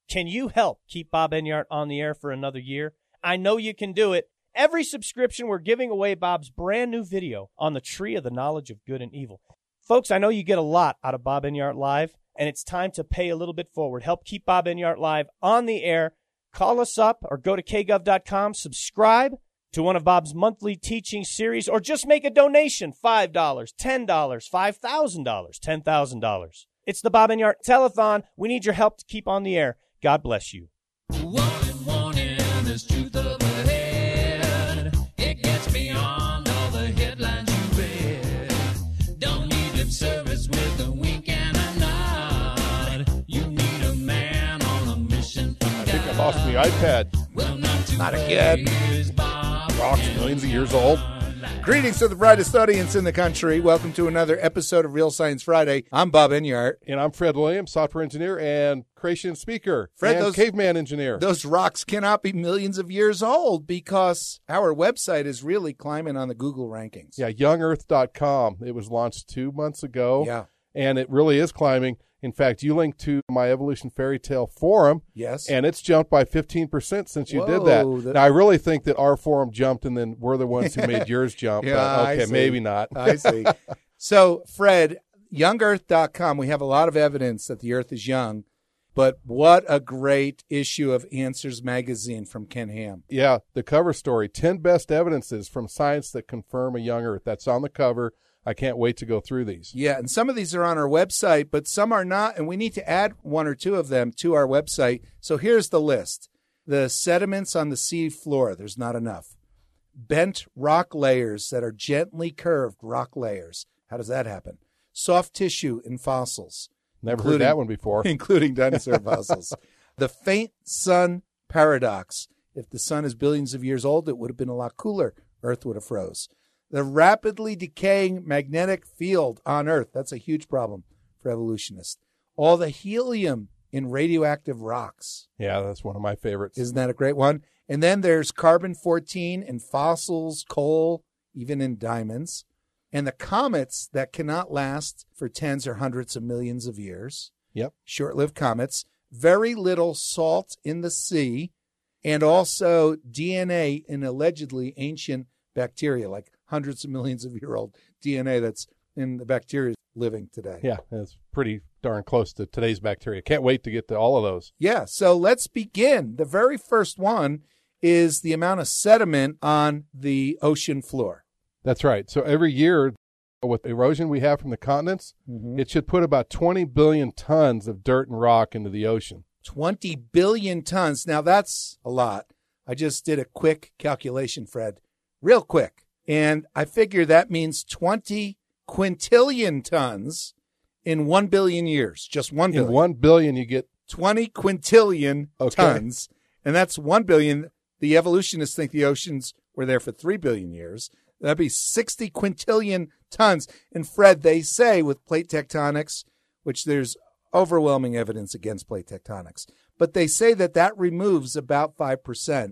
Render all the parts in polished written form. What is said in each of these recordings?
Can you help keep Bob Enyart on the air for another year? I know you can do it. Every subscription, we're giving away Bob's brand new video on the tree of the knowledge of good and evil. Folks, I know you get a lot out of Bob Enyart Live, and it's time to pay a little bit forward. Help keep Bob Enyart Live on the air. Call us up or go to kgov.com, subscribe to one of Bob's monthly teaching series, or just make a donation, $5, $10, $5,000, $10,000. It's the Bob Enyart Telethon. We need your help to keep on the air. God bless you. Warning, there's truth up ahead. It gets beyond all the headlines you read. Don't need lip service with a wink and a nod. You need a man on a mission from God. I think I lost my iPad. Well, not again. Rocks millions of years old. Greetings to the brightest audience in the country. Welcome to another episode of Real Science Friday. I'm Bob Enyart. And I'm Fred Williams, software engineer and creation speaker. Fred, and caveman engineer. Those rocks cannot be millions of years old because our website is really climbing on the Google rankings. Yeah, YoungEarth.com. It was launched 2 months ago. Yeah. And it really is climbing. In fact, you linked to my Evolution Fairy Tale forum. Yes. And it's jumped by 15% since you did that. Now, I really think that our forum jumped and then we're the ones who made yours jump. Yeah, but okay, maybe not. I see. So, Fred, YoungEarth.com, we have a lot of evidence that the Earth is young, but what a great issue of Answers magazine from Ken Ham. Yeah, the cover story, 10 best evidences from science that confirm a young Earth. That's on the cover. I can't wait to go through these. Yeah, and some of these are on our website, but some are not, and we need to add one or two of them to our website. So here's the list. The sediments on the sea floor, there's not enough. Bent rock layers that are gently curved rock layers. How does that happen? Soft tissue in fossils. Never heard that one before. Including dinosaur fossils. The faint sun paradox. If the sun is billions of years old, it would have been a lot cooler. Earth would have froze. The rapidly decaying magnetic field on Earth. That's a huge problem for evolutionists. All the helium in radioactive rocks. Yeah, that's one of my favorites. Isn't that a great one? And then there's carbon-14 in fossils, coal, even in diamonds. And the comets that cannot last for tens or hundreds of millions of years. Yep. Short-lived comets. Very little salt in the sea. And also DNA in allegedly ancient bacteria, like hundreds of millions of year old DNA that's in the bacteria living today. Yeah, it's pretty darn close to today's bacteria. Can't wait to get to all of those. Yeah, so let's begin. The very first one is the amount of sediment on the ocean floor. That's right. So every year, with the erosion we have from the continents, it should put about 20 billion tons of dirt and rock into the ocean. 20 billion tons. Now, that's a lot. I just did a quick calculation, Fred. Real quick. And I figure that means 20 quintillion tons in 1 billion years. Just 1 billion. In 1 billion, you get 20 quintillion tons. And that's 1 billion. The evolutionists think the oceans were there for 3 billion years. That'd be 60 quintillion tons. And Fred, they say with plate tectonics, which there's overwhelming evidence against plate tectonics, but they say that that removes about 5%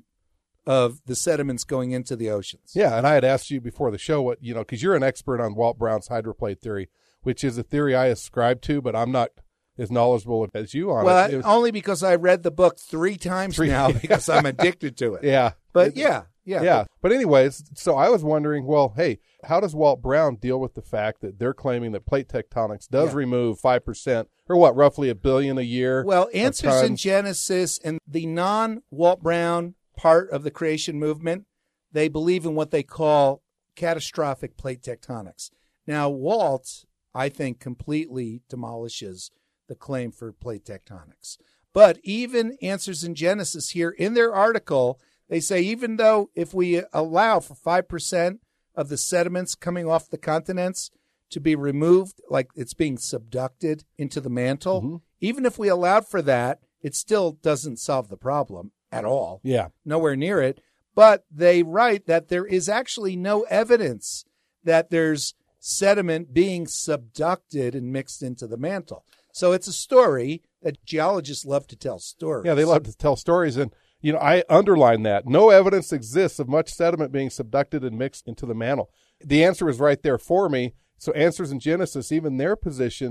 of the sediments going into the oceans. Yeah, and I had asked you before the show what, because you're an expert on Walt Brown's hydroplate theory, which is a theory I ascribe to, but I'm not as knowledgeable as you on it. Well, only because I read the book three times now because I'm addicted to it. Yeah. But yeah. But anyways, so I was wondering, well, hey, how does Walt Brown deal with the fact that they're claiming that plate tectonics does remove 5%, or what, roughly $1 billion a year? Well, Answers in Genesis and the non-Walt Brown part of the creation movement, they believe in what they call catastrophic plate tectonics. Now, Walt, I think, completely demolishes the claim for plate tectonics. But even Answers in Genesis here, in their article, they say even though if we allow for 5% of the sediments coming off the continents to be removed, like it's being subducted into the mantle, even if we allowed for that, it still doesn't solve the problem at all. Yeah. Nowhere near it. But they write that there is actually no evidence that there's sediment being subducted and mixed into the mantle. So it's a story that geologists love to tell stories. Yeah, they love to tell stories. And, I underline that. No evidence exists of much sediment being subducted and mixed into the mantle. The answer is right there for me. So Answers in Genesis, even their position,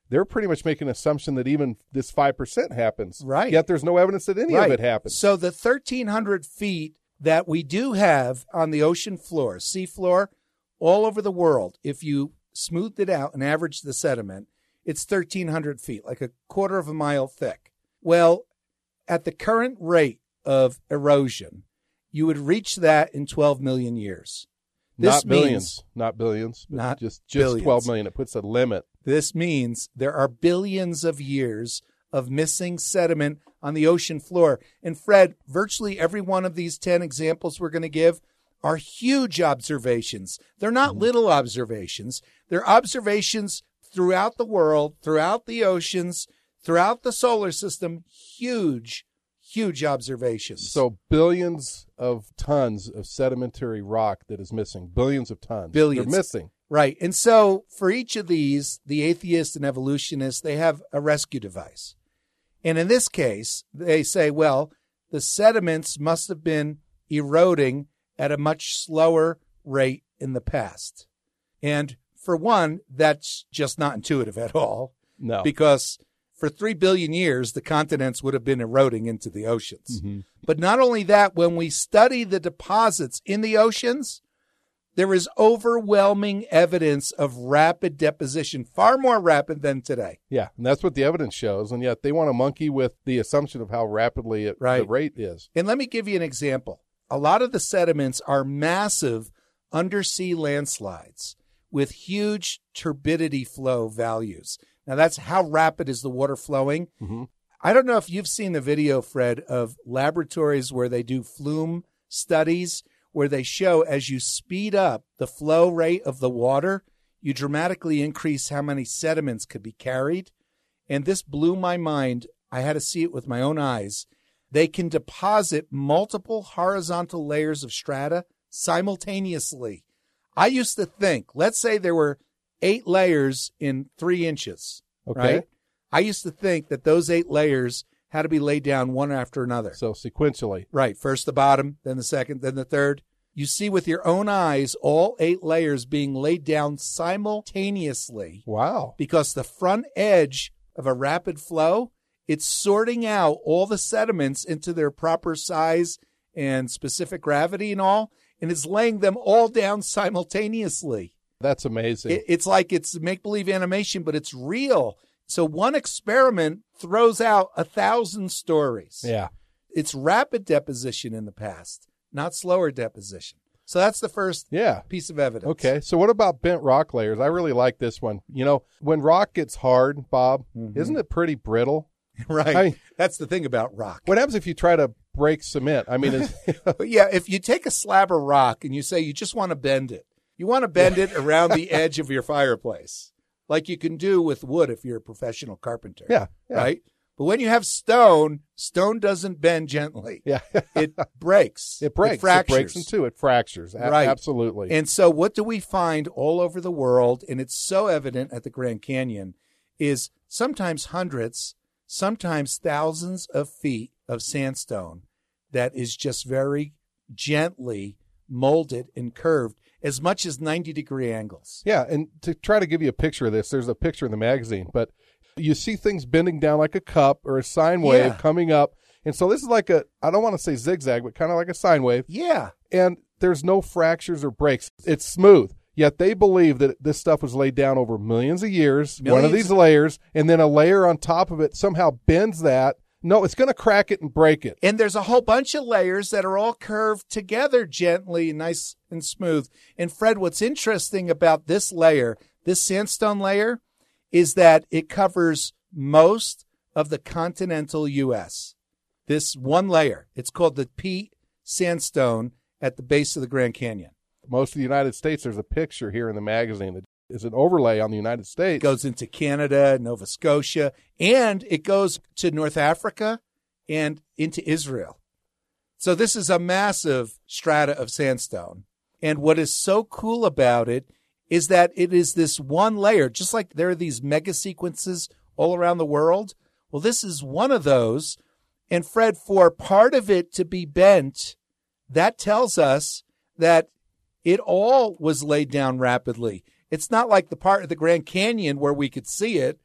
they're pretty much making an assumption that even this 5% happens. Right. Yet there's no evidence that any of Right. it happens. So the 1,300 feet that we do have on the ocean floor, seafloor, all over the world, if you smoothed it out and averaged the sediment, it's 1,300 feet, like a quarter of a mile thick. Well, at the current rate of erosion, you would reach that in 12 million years. Not billions, but not just billions. 12 million. It puts a limit. This means there are billions of years of missing sediment on the ocean floor. And Fred, virtually every one of these 10 examples we're going to give are huge observations. They're not little observations. They're observations throughout the world, throughout the oceans, throughout the solar system. Huge observations. So billions of tons of sedimentary rock that is missing. Billions of tons. Billions. They're missing. Right. And so for each of these, the atheists and evolutionists, they have a rescue device. And in this case, they say, well, the sediments must have been eroding at a much slower rate in the past. And for one, that's just not intuitive at all. No. Because for 3 billion years, the continents would have been eroding into the oceans. Mm-hmm. But not only that, when we study the deposits in the oceans, there is overwhelming evidence of rapid deposition, far more rapid than today. Yeah, and that's what the evidence shows, and yet they want to monkey with the assumption of how rapidly the rate is. And let me give you an example. A lot of the sediments are massive undersea landslides with huge turbidity flow values. Now, that's how rapid is the water flowing. Mm-hmm. I don't know if you've seen the video, Fred, of laboratories where they do flume studies, where they show as you speed up the flow rate of the water, you dramatically increase how many sediments could be carried. And this blew my mind. I had to see it with my own eyes. They can deposit multiple horizontal layers of strata simultaneously. I used to think, let's say there were 8 layers in 3 inches, Okay. right? I used to think that those 8 layers had to be laid down one after another. So sequentially. Right. First the bottom, then the second, then the third. You see with your own eyes all 8 layers being laid down simultaneously. Wow. Because the front edge of a rapid flow, it's sorting out all the sediments into their proper size and specific gravity and all, and it's laying them all down simultaneously. That's amazing. It's like it's make-believe animation, but it's real. So one experiment throws out 1,000 stories. Yeah. It's rapid deposition in the past, not slower deposition. So that's the first piece of evidence. Okay. So what about bent rock layers? I really like this one. You know, when rock gets hard, Bob, isn't it pretty brittle? Right. I mean, that's the thing about rock. What happens if you try to break cement? I mean, But yeah, if you take a slab of rock and you say you just want to bend it, you want to bend it around the edge of your fireplace, like you can do with wood if you're a professional carpenter. Yeah. Right? But when you have stone doesn't bend gently. Yeah. It breaks. It breaks. It fractures. It breaks in two. It fractures. Right. Absolutely. And so what do we find all over the world, and it's so evident at the Grand Canyon, is sometimes hundreds, sometimes thousands of feet of sandstone that is just very gently molded and curved, as much as 90-degree angles. Yeah, and to try to give you a picture of this, there's a picture in the magazine, but you see things bending down like a cup or a sine wave coming up. And so this is like I don't want to say zigzag, but kind of like a sine wave. Yeah. And there's no fractures or breaks. It's smooth. Yet they believe that this stuff was laid down over millions of years, one of these layers, and then a layer on top of it somehow bends that. No, it's going to crack it and break it. And there's a whole bunch of layers that are all curved together gently, nice and smooth. And Fred, what's interesting about this layer, this sandstone layer, is that it covers most of the continental U.S. This one layer, it's called the peat sandstone at the base of the Grand Canyon. Most of the United States, there's a picture here in the magazine that is an overlay on the United States. It goes into Canada, Nova Scotia, and it goes to North Africa and into Israel. So this is a massive strata of sandstone. And what is so cool about it is that it is this one layer, just like there are these mega sequences all around the world. Well, this is one of those. And Fred, for part of it to be bent, that tells us that it all was laid down rapidly. It's not like the part of the Grand Canyon where we could see it,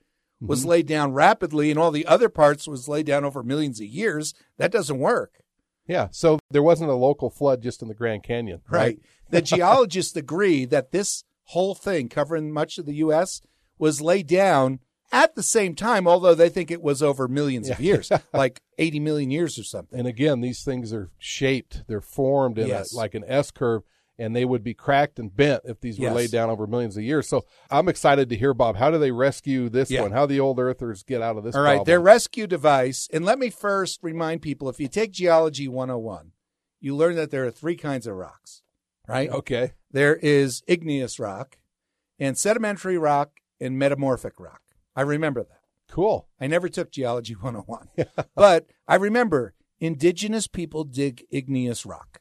was laid down rapidly and all the other parts was laid down over millions of years, that doesn't work. Yeah, so there wasn't a local flood just in the Grand Canyon. Right. The geologists agree that this whole thing covering much of the U.S. was laid down at the same time, although they think it was over millions of years, like 80 million years or something. And again, these things are shaped. They're formed in like an S-curve, and they would be cracked and bent if these were laid down over millions of years. So I'm excited to hear, Bob, how do they rescue this one? How do the old earthers get out of this All right, problem? their rescue device, and let me first remind people, if you take Geology 101, you learn that there are three kinds of rocks, right? Okay. There is igneous rock and sedimentary rock and metamorphic rock. I remember that. Cool. I never took Geology 101, but I remember indigenous people dig igneous rock.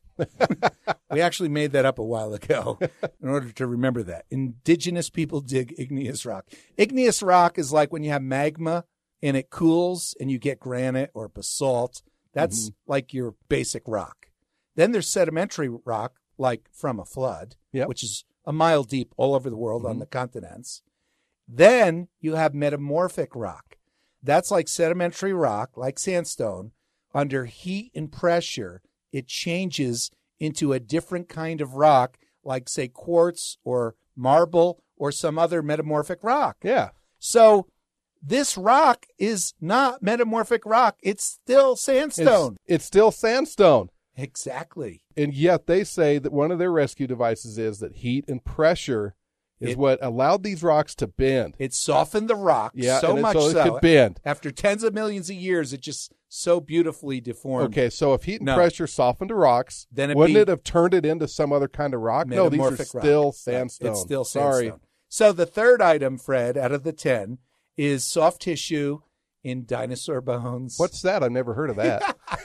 We actually made that up a while ago in order to remember that. Indigenous people dig igneous rock. Igneous rock is like when you have magma and it cools and you get granite or basalt. That's like your basic rock. Then there's sedimentary rock, like from a flood, which is a mile deep all over the world on the continents. Then you have metamorphic rock. That's like sedimentary rock, like sandstone. Under heat and pressure, it changes into a different kind of rock, like, say, quartz or marble or some other metamorphic rock. Yeah. So this rock is not metamorphic rock. It's still sandstone. It's still sandstone. Exactly. And yet they say that one of their rescue devices is that heat and pressure is what allowed these rocks to bend. It softened the rock so much so it could bend. After tens of millions of years, it just so beautifully deformed. Okay, so if heat and pressure softened the rocks, then wouldn't it have turned it into some other kind of rock? No, these are still sandstone. It's still sandstone. Sorry. So the third item, Fred, out of the 10, is soft tissue in dinosaur bones. What's that? I've never heard of that.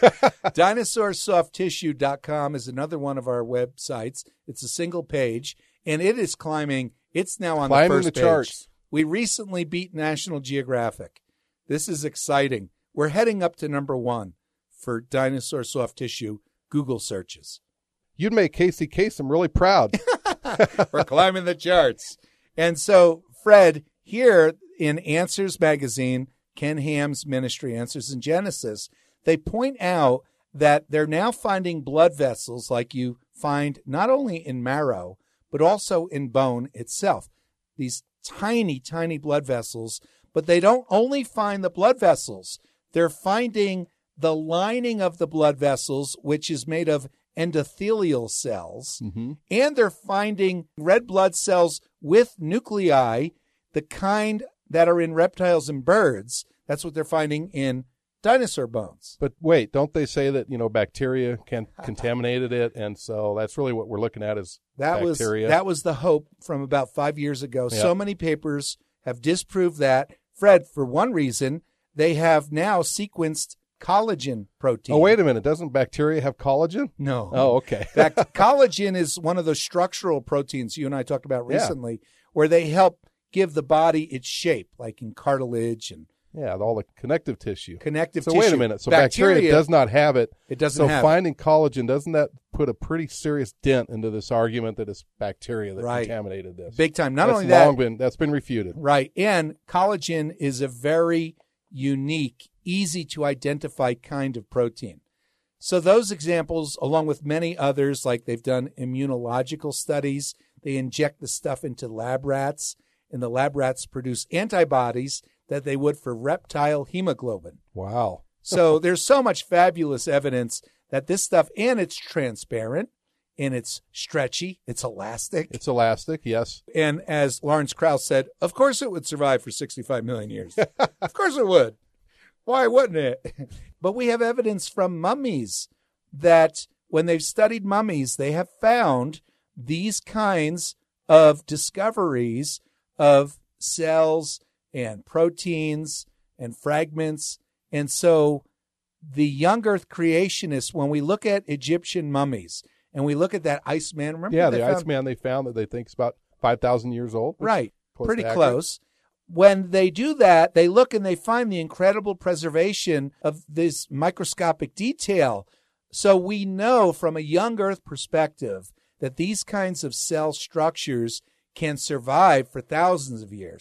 DinosaurSoftTissue.com is another one of our websites. It's a single page, and it is climbing. It's now on the first page. Charts. We recently beat National Geographic. This is exciting. We're heading up to number 1 for dinosaur soft tissue Google searches. You'd make Casey Kasem really proud. We're climbing the charts. And so, Fred, here in Answers Magazine, Ken Ham's ministry, Answers in Genesis, they point out that they're now finding blood vessels like you find not only in marrow, but also in bone itself. These tiny, tiny blood vessels. But they don't only find the blood vessels. They're finding the lining of the blood vessels, which is made of endothelial cells. And they're finding red blood cells with nuclei, the kind that are in reptiles and birds. That's what they're finding in dinosaur bones. But wait, don't they say that, bacteria contaminated it? And so that's really what we're looking at is bacteria. That was the hope from about 5 years ago. Yep. So many papers have disproved that. Fred, for one reason, they have now sequenced collagen protein. Oh, wait a minute. Doesn't bacteria have collagen? No. Oh, okay. Collagen is one of those structural proteins you and I talked about recently, where they help give the body its shape, like in cartilage and all the connective tissue. So wait a minute. So bacteria does not have it. It doesn't have it. So finding collagen, doesn't that put a pretty serious dent into this argument that it's bacteria that contaminated this? Big time. Not only that. That's been refuted. Right. And collagen is a very unique, easy to identify kind of protein. So those examples, along with many others, like they've done immunological studies, they inject the stuff into lab rats, and the lab rats produce antibodies that they would for reptile hemoglobin. Wow. So there's so much fabulous evidence that this stuff, and it's transparent, and it's stretchy, it's elastic. It's elastic, yes. And as Lawrence Krauss said, of course it would survive for 65 million years. Of course it would. Why wouldn't it? But we have evidence from mummies that when they've studied mummies, they have found these kinds of discoveries of cells and proteins and fragments. And so the young earth creationists, when we look at Egyptian mummies and we look at that Iceman, remember? Yeah, the Iceman they found that they think is about 5,000 years old. Right, pretty close. When they do that, they look and they find the incredible preservation of this microscopic detail. So we know from a young earth perspective that these kinds of cell structures can survive for thousands of years.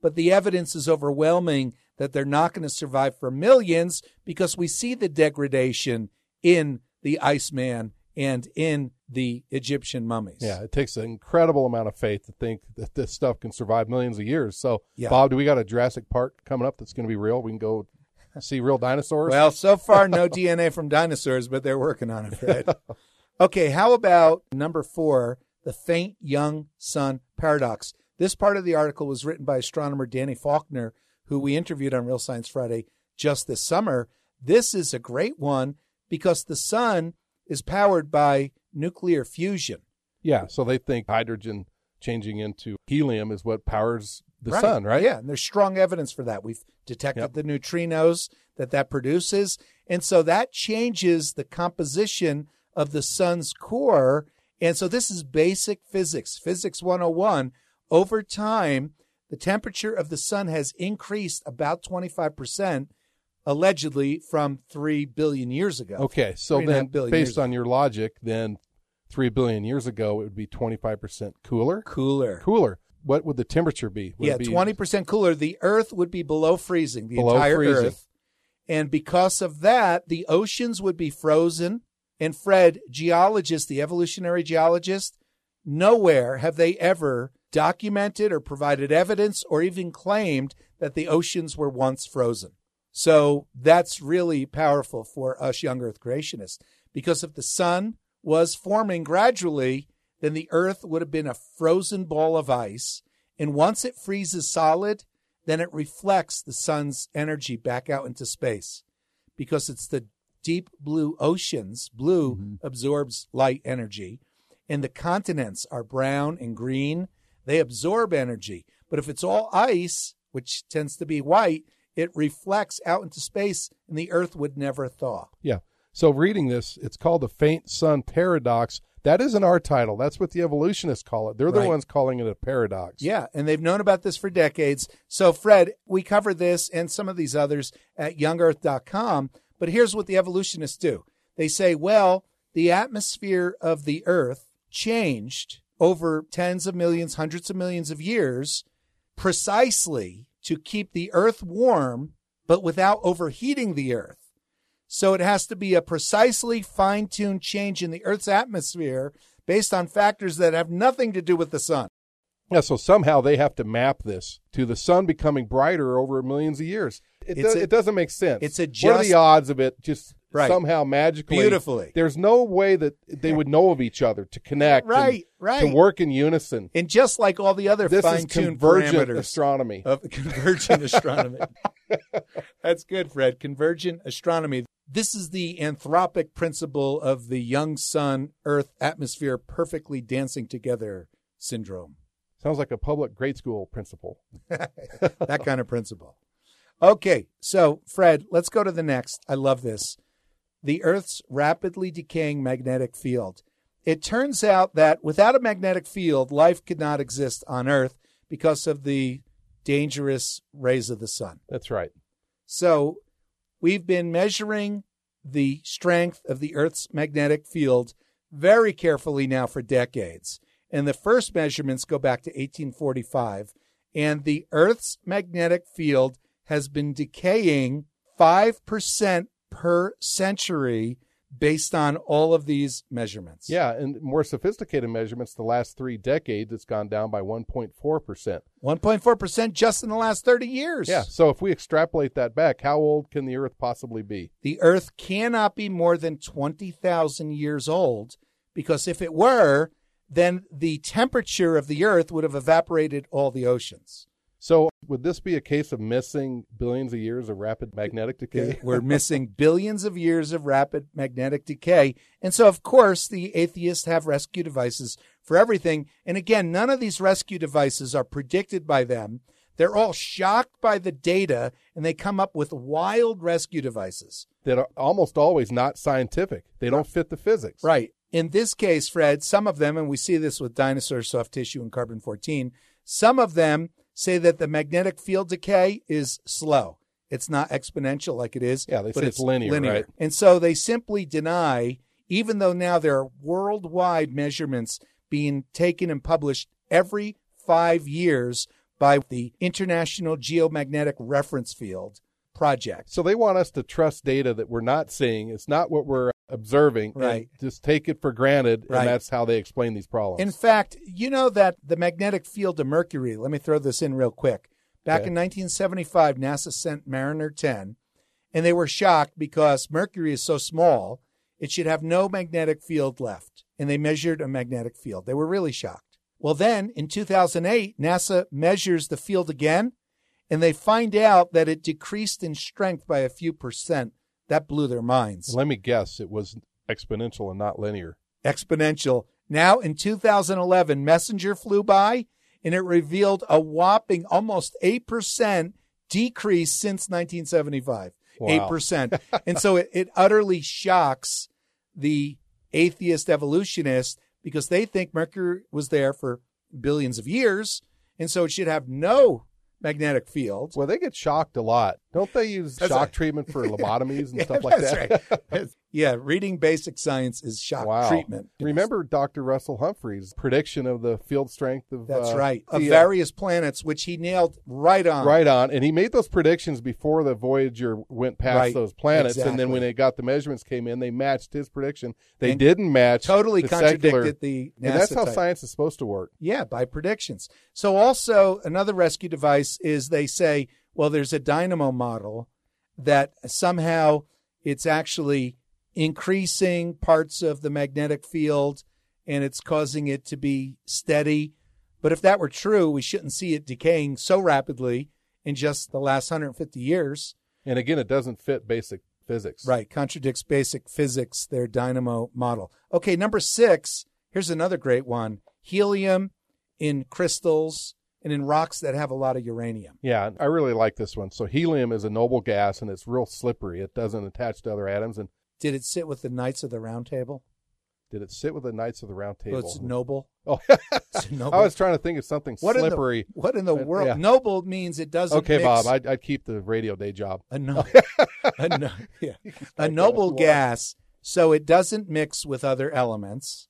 but the evidence is overwhelming that they're not going to survive for millions because we see the degradation in the Iceman and in the Egyptian mummies. Yeah, it takes an incredible amount of faith to think that this stuff can survive millions of years. So, Yeah. Bob, do we got a Jurassic Park coming up that's going to be real? We can go see real dinosaurs? Well, so far, no DNA from dinosaurs, but they're working on it, Fred. Okay, how about number 4, the faint young sun paradox? This part of the article was written by astronomer Danny Faulkner, who we interviewed on Real Science Friday just this summer. This is a great one because the sun is powered by nuclear fusion. Yeah, so they think hydrogen changing into helium is what powers the Right. sun, right? Yeah, and there's strong evidence for that. We've detected the neutrinos that produces, and so that changes the composition of the sun's core. And so this is basic physics, Physics 101. Over time, the temperature of the sun has increased about 25%, allegedly from 3 billion years ago. Okay, so 3.5 then billion based years on your logic, then 3 billion years ago, it would be 25% cooler? Cooler. Cooler. What would the temperature be? Would Yeah, it be 20% cooler. The Earth would be below freezing, the Below entire freezing. Earth. And because of that, the oceans would be frozen. And Fred, geologists, the evolutionary geologists, nowhere have they ever documented or provided evidence or even claimed that the oceans were once frozen. So that's really powerful for us young Earth creationists, because if the sun was forming gradually, then the Earth would have been a frozen ball of ice. And once it freezes solid, then it reflects the sun's energy back out into space, because it's the deep blue oceans. Blue absorbs light energy, and the continents are brown and green. They absorb energy. But if it's all ice, which tends to be white, it reflects out into space, and the Earth would never thaw. Yeah. So reading this, it's called the faint sun paradox. That isn't our title. That's what the evolutionists call it. They're the Right. ones calling it a paradox. Yeah, and they've known about this for decades. So, Fred, we cover this and some of these others at YoungEarth.com. But here's what the evolutionists do. They say, well, the atmosphere of the Earth changed over tens of millions, hundreds of millions of years precisely to keep the Earth warm, but without overheating the Earth. So it has to be a precisely fine-tuned change in the Earth's atmosphere based on factors that have nothing to do with the sun. Yeah, so somehow they have to map this to the sun becoming brighter over millions of years. It doesn't make sense. It's a What are the odds of it just Right. somehow magically? Beautifully. There's no way that they would know of each other to connect Right, and right. to work in unison. And just like all the other This is fine-tuned convergent parameters astronomy. of convergent astronomy. That's good, Fred. Convergent astronomy. This is the anthropic principle of the young sun, Earth, atmosphere perfectly dancing together syndrome. Sounds like a public grade school principal. That kind of principle. Okay, so Fred, let's go to the next. I love this. The Earth's rapidly decaying magnetic field. It turns out that without a magnetic field, life could not exist on Earth because of the dangerous rays of the sun. That's right. So we've been measuring the strength of the Earth's magnetic field very carefully now for decades. And the first measurements go back to 1845. And the Earth's magnetic field has been decaying 5% per century based on all of these measurements. Yeah, and more sophisticated measurements, the last 3 decades, it's gone down by 1.4%. 1.4% just in the last 30 years. Yeah, so if we extrapolate that back, how old can the Earth possibly be? The Earth cannot be more than 20,000 years old, because if it were, then the temperature of the Earth would have evaporated all the oceans. So would this be a case of missing billions of years of rapid magnetic decay? We're missing billions of years of rapid magnetic decay. And so, of course, the atheists have rescue devices for everything. And again, none of these rescue devices are predicted by them. They're all shocked by the data, and they come up with wild rescue devices. That are almost always not scientific. They don't fit the physics. Right. In this case, Fred, some of them, and we see this with dinosaur soft tissue and carbon-14, some of them say that the magnetic field decay is slow. It's not exponential like it is. Yeah, they but say it's linear, right? And so they simply deny, even though now there are worldwide measurements being taken and published every 5 years by the International Geomagnetic Reference Field project. So they want us to trust data that we're not seeing. It's not what we're observing. Right. And just take it for granted, Right. and that's how they explain these problems. In fact, you know that the magnetic field of Mercury, let me throw this in real quick. Back Okay. in 1975, NASA sent Mariner 10, and they were shocked because Mercury is so small, it should have no magnetic field left. And they measured a magnetic field. They were really shocked. Well, then in 2008, NASA measures the field again, and they find out that it decreased in strength by a few percent. That blew their minds. Let me guess, it was exponential and not linear. Exponential. Now, in 2011, Messenger flew by, and it revealed a whopping almost 8% decrease since 1975. Wow. 8%. And so it utterly shocks the atheist evolutionists because they think Mercury was there for billions of years, and so it should have no magnetic field. Well, they get shocked a lot. Don't they use That's shock right. treatment for lobotomies and stuff like That's that? right. Yeah, reading basic science is shock Wow. treatment. Remember Dr. Russell Humphrey's prediction of the field strength of That's right. Of the, various planets, which he nailed right on. right on. And he made those predictions before the Voyager went past Right. those planets. And then Exactly. when they got the measurements came in, they matched his prediction. They And didn't match. Totally the contradicted secular, the NASA and that's how type. science is supposed to work. Yeah, by predictions. So also another rescue device is they say, well, there's a dynamo model that somehow it's actually increasing parts of the magnetic field and it's causing it to be steady. But if that were true, we shouldn't see it decaying so rapidly in just the last 150 years. And again, it doesn't fit basic physics. Right, contradicts basic physics, their dynamo model. Okay, number 6, here's another great one. Helium in crystals and in rocks that have a lot of uranium. Yeah, I really like this one. So helium is a noble gas, and it's real slippery. It doesn't attach to other atoms. And Did it sit with the Knights of the Round Table? did it sit with the Knights of the Round Table? Well, it's noble. Oh, It's noble. I was trying to think of something slippery. What in the world? Yeah. Noble means it doesn't Okay, mix. Bob, I'd keep the radio day job. A, no, yeah. a that noble if you want. gas, so it doesn't mix with other elements,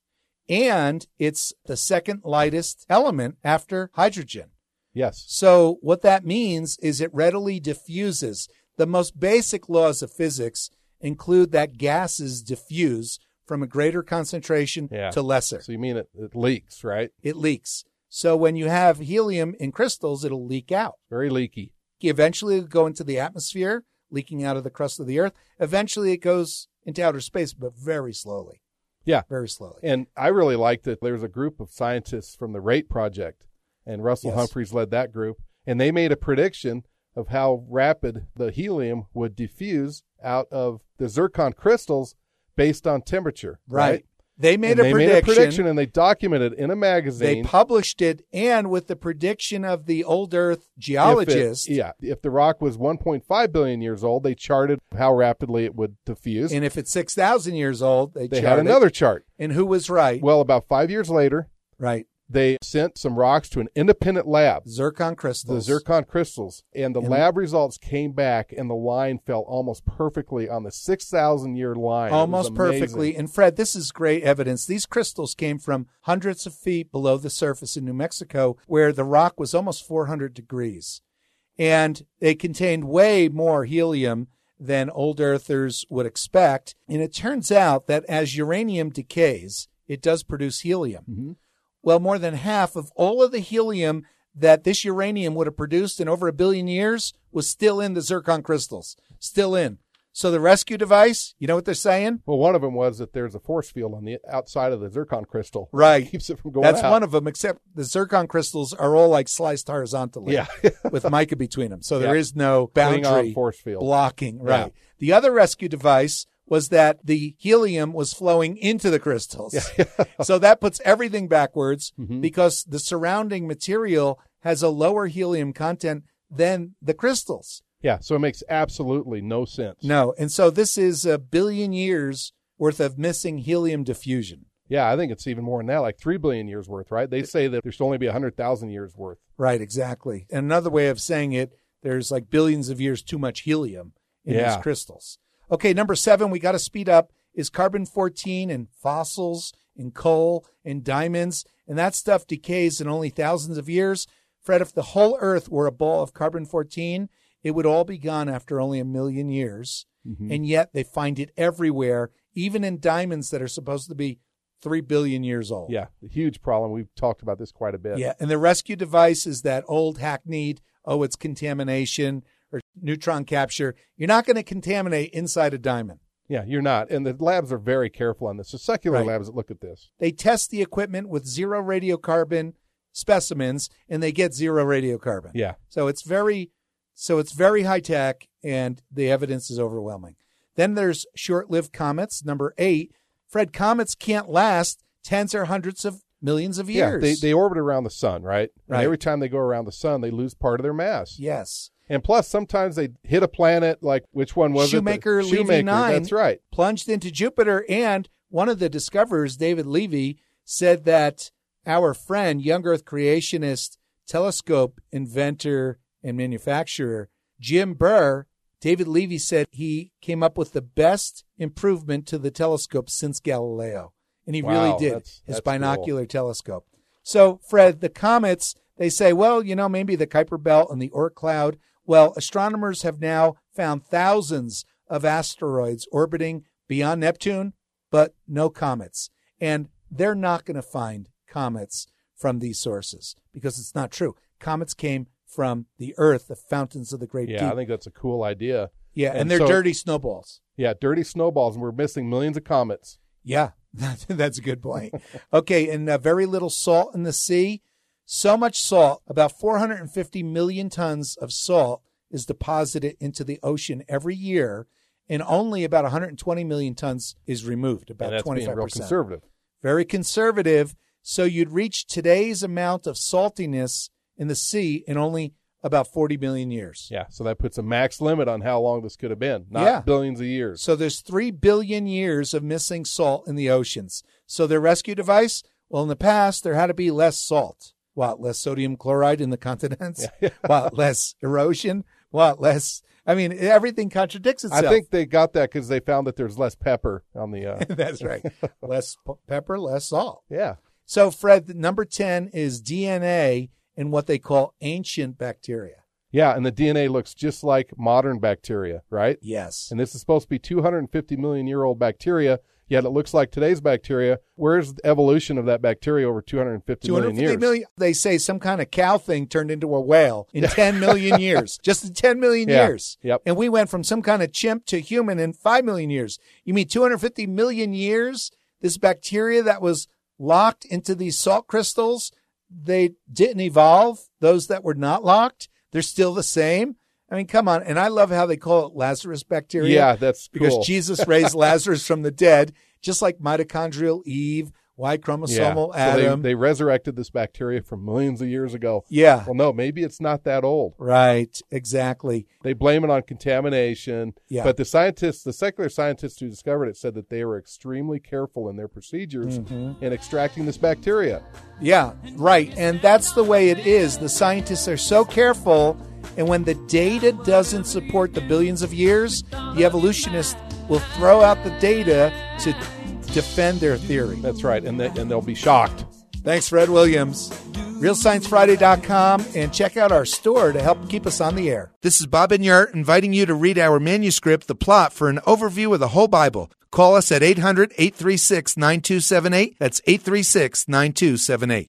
and it's the second lightest element after hydrogen. Yes. So what that means is it readily diffuses. The most basic laws of physics include that gases diffuse from a greater concentration Yeah. to lesser. So you mean it leaks, right? It leaks. So when you have helium in crystals, it'll leak out. Very leaky. Eventually it'll go into the atmosphere, leaking out of the crust of the earth. Eventually it goes into outer space, but very slowly. Yeah. Very slowly. And I really liked that there's a group of scientists from the RATE project, and Russell Yes. Humphreys led that group, and they made a prediction of how rapid the helium would diffuse out of the zircon crystals based on temperature. Right. They made And a they prediction. made a prediction, and they documented it in a They magazine. published it, and with the prediction of the old Earth geologist. If the rock was 1.5 billion years old, they charted how rapidly it would diffuse. And if it's 6,000 years old, they They had charted. another chart. And who was right? Well, about 5 years later, Right. they sent some rocks to an independent lab, Zircon the crystals. zircon crystals, and the lab results came back, and the line fell almost perfectly on the 6,000-year line. It was Almost amazing. perfectly. And Fred, this is great evidence. These crystals came from hundreds of feet below the surface in New Mexico, where the rock was almost 400 degrees. And they contained way more helium than old earthers would expect. And it turns out that as uranium decays, it does produce helium. Mm-hmm. Well, more than half of all of the helium that this uranium would have produced in over 1 billion years was still in the zircon crystals, still in. So the rescue device, you know what they're saying? Well, one of them was that there's a force field on the outside of the zircon crystal. Right. Keeps it from going That's out. one of them, except the zircon crystals are all like sliced horizontally Yeah. with mica between them. So there Yeah. is no Klingon boundary force field. blocking. Right. Yeah. The other rescue device was that the helium was flowing into the crystals. So that puts everything backwards Mm-hmm. because the surrounding material has a lower helium content than the crystals. Yeah, so it makes absolutely no sense. No. And so this is 1 billion years worth of missing helium diffusion. Yeah, I think it's even more than that, like 3 billion years worth, right? They say that there should only be 100,000 years worth. Right, exactly. And another way of saying it, there's like billions of years too much helium in Yeah. these crystals. Okay, number 7, we got to speed up, is carbon-14 in fossils, in coal, in diamonds, and that stuff decays in only thousands of years. Fred, if the whole Earth were a ball of carbon-14, it would all be gone after only 1 million years. And yet they find it everywhere, even in diamonds that are supposed to be 3 billion years old. Yeah, a huge problem. We've talked about this quite a bit. Yeah, and the rescue device is that old hackneyed, it's contamination or neutron capture. You're not going to contaminate inside a diamond. Yeah, you're not. And the labs are very careful on this. The secular Right. labs that look at this. They test the equipment with 0 radiocarbon specimens, and they get 0 radiocarbon. Yeah. So it's very high tech, and the evidence is overwhelming. Then there's short-lived comets. Number 8, Fred, comets can't last tens or hundreds of millions of years. Yeah, they orbit around the sun, right? And Right. every time they go around the sun, they lose part of their mass. Yes. And plus, sometimes they hit a planet, like, which one was Shoemaker it? Levy 9. That's right. Plunged into Jupiter, and one of the discoverers, David Levy, said that our friend, young Earth creationist, telescope inventor, and manufacturer, Jim Burr, David Levy said he came up with the best improvement to the telescope since Galileo. And he really Wow, did, that's his cool. binocular telescope. So, Fred, the comets, they say, well, maybe the Kuiper Belt and the Oort cloud. Well, astronomers have now found thousands of asteroids orbiting beyond Neptune, but no comets. And they're not going to find comets from these sources because it's not true. Comets came from the Earth, the fountains of the great Yeah, deep. I think that's a cool idea. Yeah, and they're so- dirty snowballs. Yeah, dirty snowballs, and we're missing millions of comets. Yeah, that's a good point. Okay, and very little salt in the sea. So much salt, about 450 million tons of salt is deposited into the ocean every year, and only about 120 million tons is removed, about And that's 25%. being real conservative. Very conservative. So you'd reach today's amount of saltiness in the sea in only about 40 million years. Yeah, so that puts a max limit on how long this could have been, not Yeah. billions of years. So there's 3 billion years of missing salt in the oceans. So their rescue device, well, in the past, there had to be less salt. What, less sodium chloride in the continents? What, less erosion? What, less? I mean, everything contradicts itself. I think they got that because they found that there's less pepper on the. That's right. Less pepper, less salt. Yeah. So, Fred, number 10 is DNA in what they call ancient bacteria. Yeah, and the DNA looks just like modern bacteria, right? Yes. And this is supposed to be 250 million year old bacteria, yet it looks like today's bacteria. Where's the evolution of that bacteria over 250 million years? 250 million. They say some kind of cow thing turned into a whale in 10 million years. Just in 10 million Yeah. years. Yep. And we went from some kind of chimp to human in 5 million years. You mean 250 million years? This bacteria that was locked into these salt crystals, they didn't evolve. Those that were not locked, they're still the same. I mean, come on. And I love how they call it Lazarus bacteria. Yeah, that's Because cool. Jesus raised Lazarus from the dead, just like mitochondrial Eve, Y chromosomal So Adam. they resurrected this bacteria from millions of years ago. Yeah. Well, no, maybe it's not that old. Right, exactly. They blame it on contamination. Yeah. But the secular scientists who discovered it said that they were extremely careful in their procedures Mm-hmm. in extracting this bacteria. Yeah, right. And that's the way it is. The scientists are so careful, and when the data doesn't support the billions of years, the evolutionists will throw out the data to defend their theory. That's right. And they'll be shocked. Thanks, Fred Williams. RealScienceFriday.com, and check out our store to help keep us on the air. This is Bob Enyart inviting you to read our manuscript, The Plot, for an overview of the whole Bible. Call us at 800-836-9278. That's 836-9278.